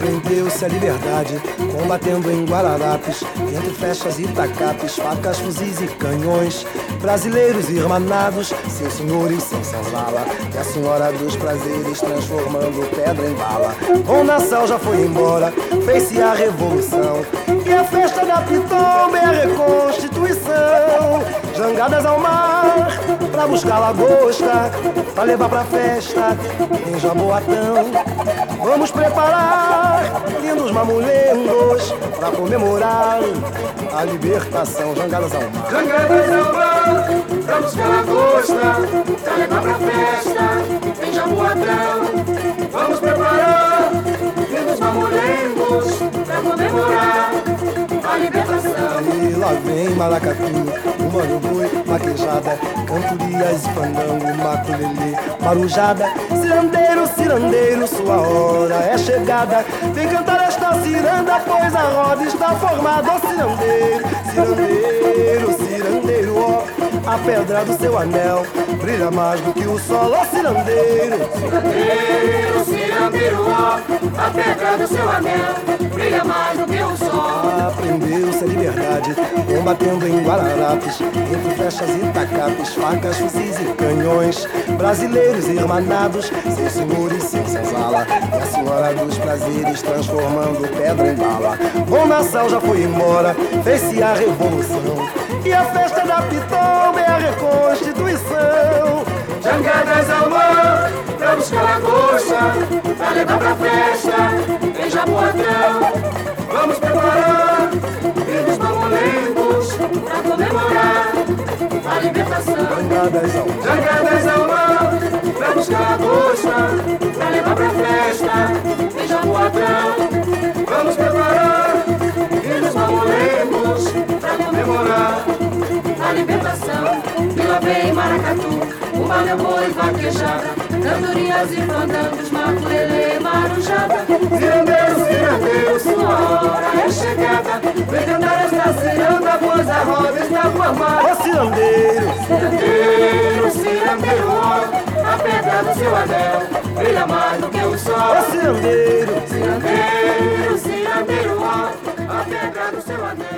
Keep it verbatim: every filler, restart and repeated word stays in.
Aprendeu-se a liberdade, combatendo em Guararapes, entre flechas e tacapes, facas, fuzis e canhões. Brasileiros irmanados, seus senhores sem senzala, e a senhora dos prazeres transformando pedra em bala. O Nassau já foi embora, fez-se a revolução, e a festa da Pitomba é a reconstituição. Jangadas ao mar, pra buscar lagosta, pra levar pra festa em Jaboatão. Vamos preparar lindos mamulengos pra comemorar a libertação. Jangadas ao mar, Jangadas ao mar, pra buscar lagosta, pra levar pra festa em Jaboatão. Vamos preparar lindos mamulengos pra comemorar a libertação. e lá vem maracatu, o mano boi, maquejada, cantorias e fandango, maculelê, marujada. Cirandeiro, cirandeiro, sua hora é chegada. Vem cantar esta ciranda, pois a roda está formada. Ó cirandeiro, cirandeiro, cirandeiro, ó, a pedra do seu anel brilha mais do que o sol. Ó cirandeiro, Cirandeiro, cirandeiro, ó, a pedra do seu anel brilha mais do que o sol. aprendeu-se a liberdade, combatendo em Guararapes, entre flechas e tacapes, facas, fuzis e canhões. Brasileiros irmanados, seus senhores sem senzala, e a senhora dos prazeres transformando pedra em bala. O Nassau já foi embora, fez-se a revolução, e a festa da Pitomba é a reconstituição. Jangadas ao mar, pra buscar lagosta, pra levar pra festa em Jaboatão. Vamos preparar lindos mamulengos pra comemorar a libertação. Jangadas ao mar, Jangadas ao mar, pra buscar lagosta, pra levar pra festa em Jaboatão. Vamos preparar lindos mamulengos pra comemorar a libertação. E lá vem maracatu, o malha boi vaquejada, cantorias e fandangos, maculelê, marujada. Cirandeiro, cirandeiro, sua hora é chegada. Vem cantar esta ciranda, pois a roda está formada. ó cirandeiro, Cirandeiro, cirandeiro, ó, a pedra do seu anel brilha mais do que o sol. ó cirandeiro. Cirandeiro, cirandeiro, ó, a pedra do seu anel